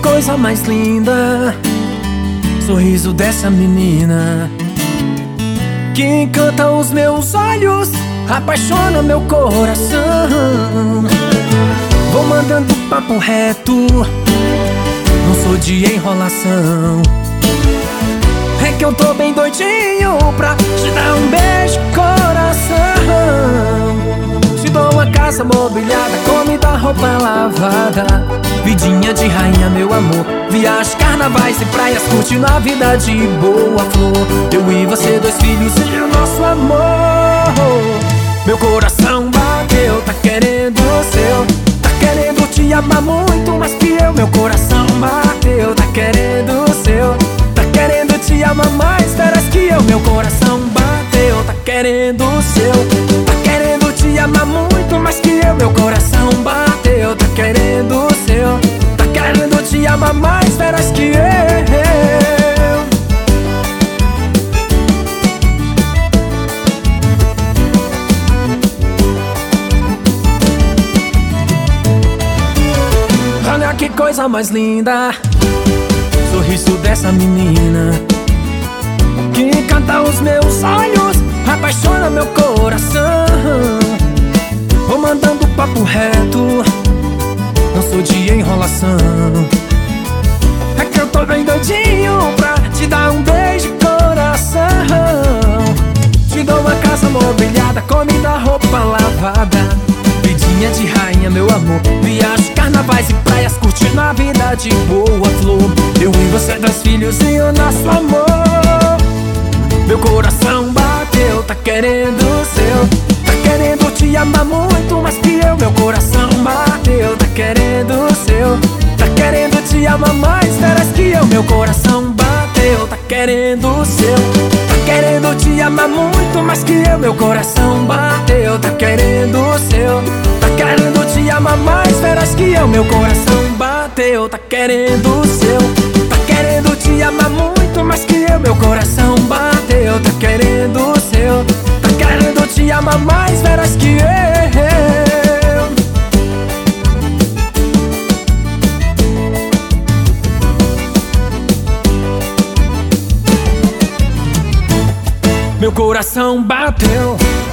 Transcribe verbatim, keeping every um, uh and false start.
coisa mais linda, sorriso dessa menina que encanta os meus olhos, apaixona meu coração. Vou mandando papo reto, não sou de enrolação. É que eu tô bem doidinho pra te dar um beijo, coração. Te dou uma casa mobiliada, comida, roupa lavada, vidinha de rainha, meu amor. Viagens, carnavais e praias, curtindo a vida de boa flor. Eu e você, dois filhos e o nosso amor. Meu coração bateu, tá querendo o seu, tá querendo te amar muito mais que eu. Meu coração bateu, tá querendo o seu, tá querendo te amar mais veras que eu. Meu coração bateu, tá querendo o seu, tá querendo te amar muito mais que eu. Meu coração bateu, tá querendo o seu, tá querendo te amar mais veras que eu. Olha que coisa mais linda, sorriso dessa menina que encanta os meus olhos, apaixona meu coração. Vou mandando papo reto, não sou de enrolação. É que eu tô bem doidinho pra te dar um beijo, coração. Te dou uma casa mobiliada, comida, roupa lavada, vidinha de rainha, meu amor. Viagens, carnavais e praias, curtindo a vida de boa flor. Eu e você, dois filhos e o nosso amor. Meu coração bateu, tá querendo o seu, tá querendo te amar muito mais que eu. Meu coração bateu, tá querendo o seu, tá querendo te amar mais veras que eu. Meu coração bateu, tá querendo o seu, tá querendo te amar muito mais que eu. Meu coração bateu, tá querendo o seu, tá querendo te amar mais veras que eu. Meu coração bateu, tá querendo o seu, tá querendo te amar muito mais que eu. Meu coração bateu, tá querendo o seu, tá querendo te amar mais veras que eu. Meu coração bateu,